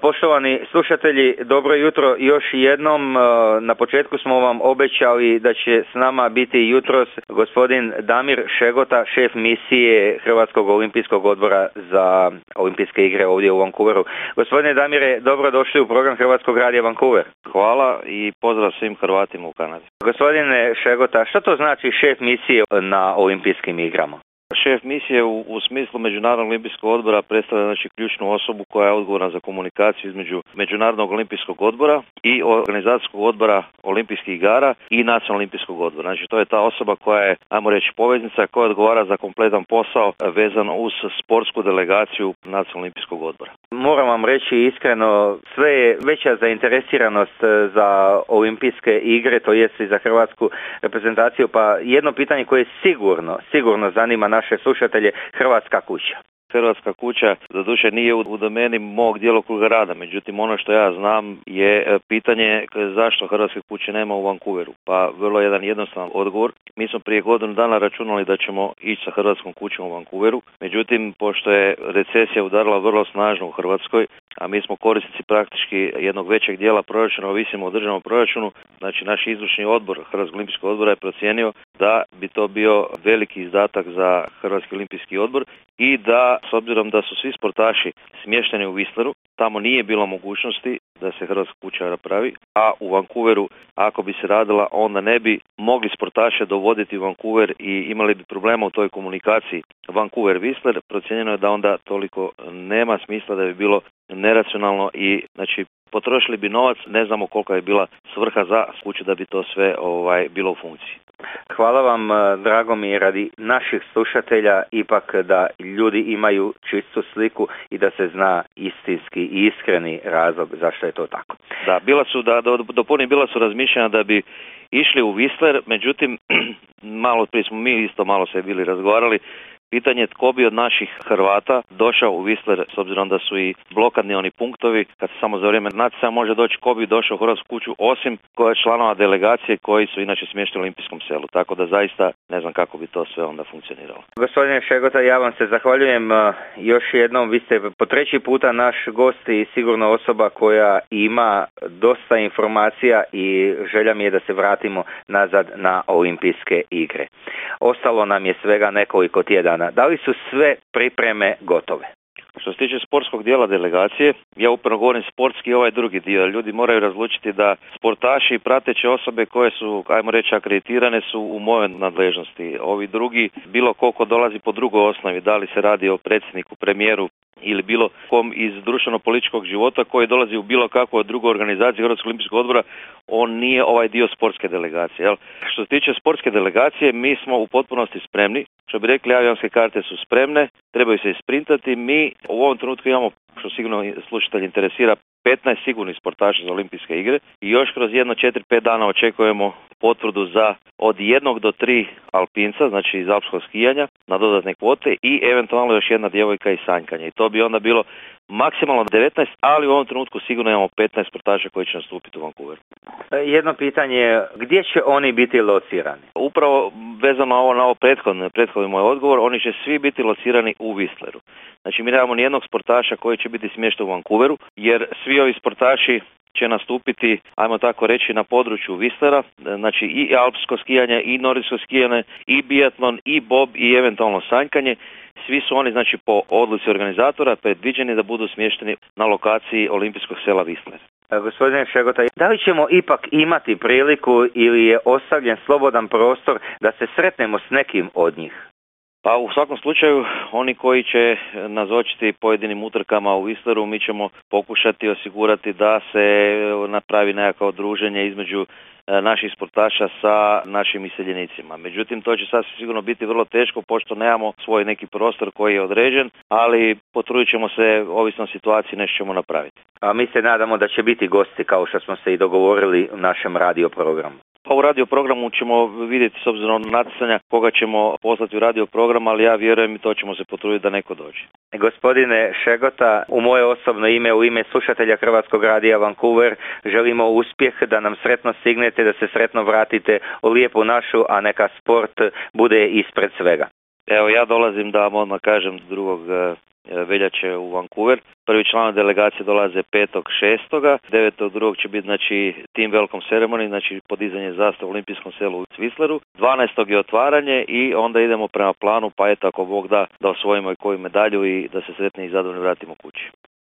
Poštovani slušatelji, dobro jutro još jednom. Na početku smo vam obećali da će s nama biti jutros gospodin Damir Šegota, šef misije Hrvatskog olimpijskog odbora za olimpijske igre ovdje u Vancouveru. Gospodine Damire, dobrodošli u program Hrvatskog radija Vancouver. Hvala i pozdrav svim Hrvatima u Kanadi. Gospodine Šegota, što to znači šef misije na olimpijskim igrama? Šef misije u smislu Međunarodnog olimpijskog odbora predstavlja ključnu osobu koja je odgovorna za komunikaciju između Međunarodnog olimpijskog odbora i organizacijskog odbora olimpijskih igara i Nacionalnog olimpijskog odbora. Znači to je ta osoba koja je, ajmo reći, poveznica koja odgovara za kompletan posao vezan uz sportsku delegaciju Nacionalnog olimpijskog odbora. Moram vam reći iskreno, sve je veća zainteresiranost za olimpijske igre, to jest i za hrvatsku reprezentaciju, pa jedno pitanje koje sigurno zanima naše slušatelje, Hrvatska kuća. Hrvatska kuća doduše nije u domeni mog djelokruga rada, međutim ono što ja znam je pitanje zašto Hrvatske kuće nema u Vancouveru. Pa vrlo jedan jednostavan odgovor. Mi smo prije godinu dana računali da ćemo ići sa Hrvatskom kućom u Vancouveru, međutim pošto je recesija udarila vrlo snažno u Hrvatskoj, a mi smo korisnici praktički jednog većeg dijela proračuna, ovisimo o državnom proračunu, znači naš izvršni odbor Hrvatskog olimpijskog odbora je procijenio da bi to bio veliki izdatak za Hrvatski olimpijski odbor i da, s obzirom da su svi sportaši smješteni u Whistleru, tamo nije bilo mogućnosti da se Hrvatska kuća napravi, a u Vancouveru, ako bi se radila, onda ne bi mogli sportaše dovoditi u Vancouver i imali bi problema u toj komunikaciji Vancouver-Whistler. Procijenjeno je da onda toliko nema smisla, da bi bilo neracionalno i znači potrošili bi novac, ne znamo kolika je bila svrha za kuću da bi to sve bilo u funkciji. Hvala vam, drago mi je radi naših slušatelja ipak da ljudi imaju čistu sliku i da se zna istinski i iskreni razlog zašto je to tako. Da, bila su razmišljanja da bi išli u Whistler, međutim malo prije smo mi isto malo se bili razgovarali. Pitanje tko bi od naših Hrvata došao u Whistler, s obzirom da su i blokadni oni punktovi, kad se samo za vrijeme natjecanja može doći, ko bi došao u Hrvatsku kuću osim članova delegacije koji su inače smješteni u olimpijskom selu. Tako da zaista ne znam kako bi to sve onda funkcioniralo. Gospodine Šegota, ja vam se zahvaljujem još jednom. Vi ste po treći puta naš gost i sigurno osoba koja ima dosta informacija i želja mi je da se vratimo nazad na olimpijske igre. Ostalo nam je svega nekoliko tjedana. Da li su sve pripreme gotove? Što se tiče sportskog dijela delegacije, ja upravo govorim sportski ovaj drugi dio. Ljudi moraju razlučiti da sportaši i prateće osobe koje su, ajmo reći, akreditirane su u mojoj nadležnosti. Ovi drugi, bilo koliko dolazi po drugoj osnovi, da li se radi o predsjedniku, premijeru ili bilo kom iz društveno-političkog života koji dolazi u bilo kakvu drugu organizaciju Hrvatskog olimpijskog odbora, on nije ovaj dio sportske delegacije. Jel? Što se tiče sportske delegacije, mi smo u potpunosti spremni. Što bi rekli, avionske karte su spremne, trebaju se isprintati. Mi u ovom trenutku imamo, što sigurno slušatelj interesira, 15 sigurnih sportaša za olimpijske igre i još kroz 4-5 dana očekujemo potvrdu za od 1 do 3 alpinca, znači iz alpskog skijanja na dodatne kvote i eventualno još jedna djevojka iz sanjkanja. I to bi onda bilo maksimalno 19, ali u ovom trenutku sigurno imamo 15 sportaša koji će nastupiti u Vancouveru. Jedno pitanje, gdje će oni biti locirani? Upravo vezano na ovo prethodni moj odgovor, oni će svi biti locirani u Whistleru. Znači mi nemamo nijednog sportaša koji će biti smješten u Vancouveru, jer svi ovi sportaši će nastupiti, ajmo tako reći, na području Whistera, znači i alpsko skijanje, i nordijsko skijanje, i biatlon, i bob, i eventualno sanjkanje. Svi su oni, znači, po odluci organizatora predviđeni da budu smješteni na lokaciji olimpijskog sela Whistler. Gospodine Šegota, da li ćemo ipak imati priliku ili je ostavljen slobodan prostor da se sretnemo s nekim od njih? Pa u svakom slučaju, oni koji će nazočiti pojedinim utrkama u Whistleru, mi ćemo pokušati osigurati da se napravi nekako druženje između naših sportaša sa našim iseljenicima. Međutim, to će sasvim sigurno biti vrlo teško, pošto nemamo svoj neki prostor koji je određen, ali potrudit ćemo se, ovisno o situaciji, nešto ćemo napraviti. A mi se nadamo da će biti gosti, kao što smo se i dogovorili u našem radio programu. Pa u radio programu ćemo vidjeti, s obzirom na natjecanja, koga ćemo poslati u radio program, ali ja vjerujem i to ćemo se potruditi da neko dođe. Gospodine Šegota, u moje osobno ime, u ime slušatelja Hrvatskog radija Vancouver, želimo uspjeh, da nam sretno stignete, da se sretno vratite u lijepu našu, a neka sport bude ispred svega. Evo, ja dolazim, da vam odmah kažem, 2. veljače u Vancouver. Prvi članovi delegacije dolaze 5.6. 9.2. će biti, znači, team welcome ceremony, znači podizanje zastave u olimpijskom selu u Whistleru. 12. je otvaranje i onda idemo prema planu, pa eto, ako Bog da osvojimo i koju medalju i da se sretni i zadovoljni vratimo kući.